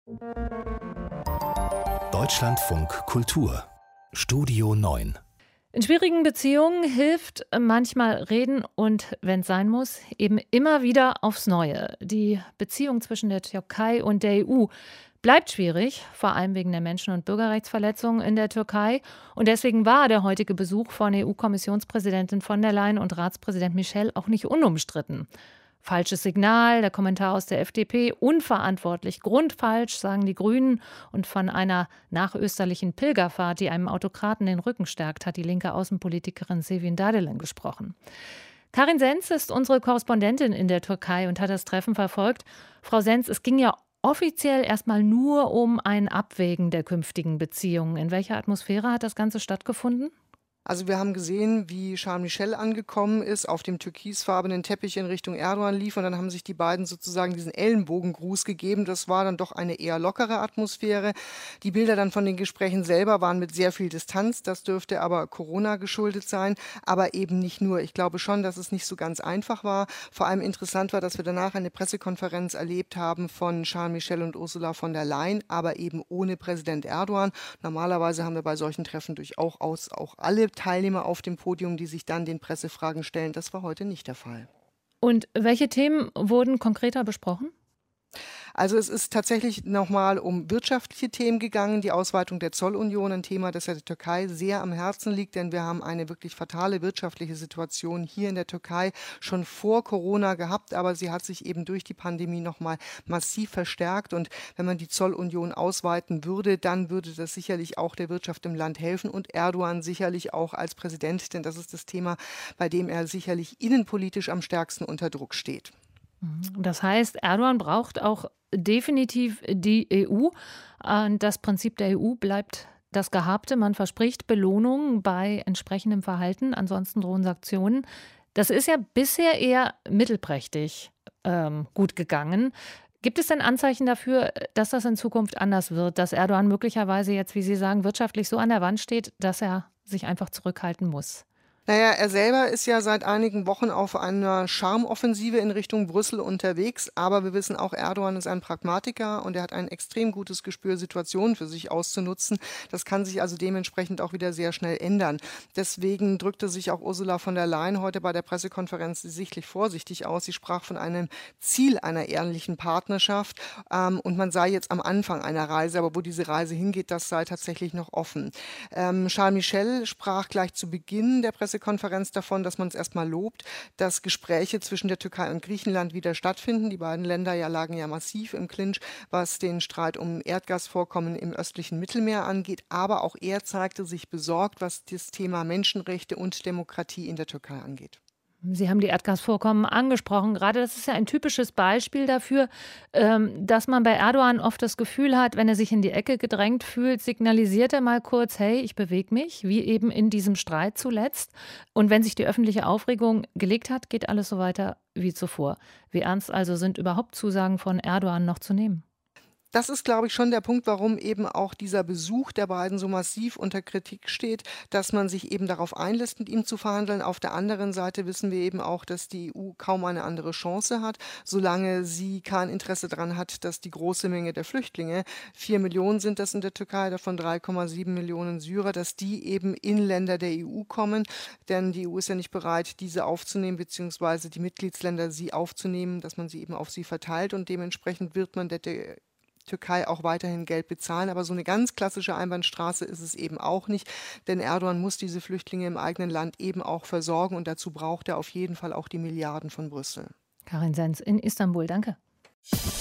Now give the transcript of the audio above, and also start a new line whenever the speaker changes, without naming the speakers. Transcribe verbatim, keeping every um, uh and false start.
Deutschlandfunk Kultur Studio neun.
In schwierigen Beziehungen hilft manchmal reden und, wenn es sein muss, eben immer wieder aufs Neue. Die Beziehung zwischen der Türkei und der E U bleibt schwierig, vor allem wegen der Menschen- und Bürgerrechtsverletzungen in der Türkei. Und deswegen war der heutige Besuch von E U-Kommissionspräsidentin von der Leyen und Ratspräsident Michel auch nicht unumstritten. Falsches Signal, der Kommentar aus der F D P, unverantwortlich, grundfalsch, sagen die Grünen. Und von einer nachösterlichen Pilgerfahrt, die einem Autokraten den Rücken stärkt, hat die linke Außenpolitikerin Sevin Dadelen gesprochen. Karin Senz ist unsere Korrespondentin in der Türkei und hat das Treffen verfolgt. Frau Senz, es ging ja offiziell erstmal nur um ein Abwägen der künftigen Beziehungen. In welcher Atmosphäre hat das Ganze stattgefunden?
Also wir haben gesehen, wie Charles Michel angekommen ist, auf dem türkisfarbenen Teppich in Richtung Erdogan lief und dann haben sich die beiden sozusagen diesen Ellenbogengruß gegeben. Das war dann doch eine eher lockere Atmosphäre. Die Bilder dann von den Gesprächen selber waren mit sehr viel Distanz. Das dürfte aber Corona geschuldet sein, aber eben nicht nur. Ich glaube schon, dass es nicht so ganz einfach war. Vor allem interessant war, dass wir danach eine Pressekonferenz erlebt haben von Charles Michel und Ursula von der Leyen, aber eben ohne Präsident Erdogan. Normalerweise haben wir bei solchen Treffen durchaus auch alle Teilnehmer auf dem Podium, die sich dann den Pressefragen stellen. Das war heute nicht der Fall.
Und welche Themen wurden konkreter besprochen?
Also es ist tatsächlich nochmal um wirtschaftliche Themen gegangen, die Ausweitung der Zollunion, ein Thema, das ja der Türkei sehr am Herzen liegt, denn wir haben eine wirklich fatale wirtschaftliche Situation hier in der Türkei schon vor Corona gehabt, aber sie hat sich eben durch die Pandemie nochmal massiv verstärkt und wenn man die Zollunion ausweiten würde, dann würde das sicherlich auch der Wirtschaft im Land helfen und Erdogan sicherlich auch als Präsident, denn das ist das Thema, bei dem er sicherlich innenpolitisch am stärksten unter Druck steht.
Das heißt, Erdogan braucht auch definitiv die E U. Das Prinzip der E U bleibt das Gehabte. Man verspricht Belohnungen bei entsprechendem Verhalten, ansonsten drohen Sanktionen. Das ist ja bisher eher mittelprächtig ähm, gut gegangen. Gibt es denn Anzeichen dafür, dass das in Zukunft anders wird, dass Erdogan möglicherweise jetzt, wie Sie sagen, wirtschaftlich so an der Wand steht, dass er sich einfach zurückhalten muss?
Naja, er selber ist ja seit einigen Wochen auf einer Charmoffensive in Richtung Brüssel unterwegs, aber wir wissen auch, Erdogan ist ein Pragmatiker und er hat ein extrem gutes Gespür, Situationen für sich auszunutzen. Das kann sich also dementsprechend auch wieder sehr schnell ändern. Deswegen drückte sich auch Ursula von der Leyen heute bei der Pressekonferenz sichtlich vorsichtig aus. Sie sprach von einem Ziel einer ehrlichen Partnerschaft ähm, und man sei jetzt am Anfang einer Reise, aber wo diese Reise hingeht, das sei tatsächlich noch offen. Ähm, Charles Michel sprach gleich zu Beginn der Pressekonferenz Konferenz davon, dass man es erstmal lobt, dass Gespräche zwischen der Türkei und Griechenland wieder stattfinden. Die beiden Länder ja lagen ja massiv im Clinch, was den Streit um Erdgasvorkommen im östlichen Mittelmeer angeht. Aber auch er zeigte sich besorgt, was das Thema Menschenrechte und Demokratie in der Türkei angeht.
Sie haben die Erdgasvorkommen angesprochen. Gerade das ist ja ein typisches Beispiel dafür, dass man bei Erdogan oft das Gefühl hat, wenn er sich in die Ecke gedrängt fühlt, signalisiert er mal kurz, hey, ich bewege mich, wie eben in diesem Streit zuletzt. Und wenn sich die öffentliche Aufregung gelegt hat, geht alles so weiter wie zuvor. Wie ernst also sind überhaupt Zusagen von Erdogan noch zu nehmen?
Das ist, glaube ich, schon der Punkt, warum eben auch dieser Besuch der beiden so massiv unter Kritik steht, dass man sich eben darauf einlässt, mit ihm zu verhandeln. Auf der anderen Seite wissen wir eben auch, dass die E U kaum eine andere Chance hat, solange sie kein Interesse daran hat, dass die große Menge der Flüchtlinge, vier Millionen sind das in der Türkei, davon drei Komma sieben Millionen Syrer, dass die eben in Länder der E U kommen. Denn die E U ist ja nicht bereit, diese aufzunehmen, beziehungsweise die Mitgliedsländer sie aufzunehmen, dass man sie eben auf sie verteilt und dementsprechend wird man der, der Türkei auch weiterhin Geld bezahlen. Aber so eine ganz klassische Einbahnstraße ist es eben auch nicht, denn Erdogan muss diese Flüchtlinge im eigenen Land eben auch versorgen und dazu braucht er auf jeden Fall auch die Milliarden von Brüssel.
Karin Senz in Istanbul, danke.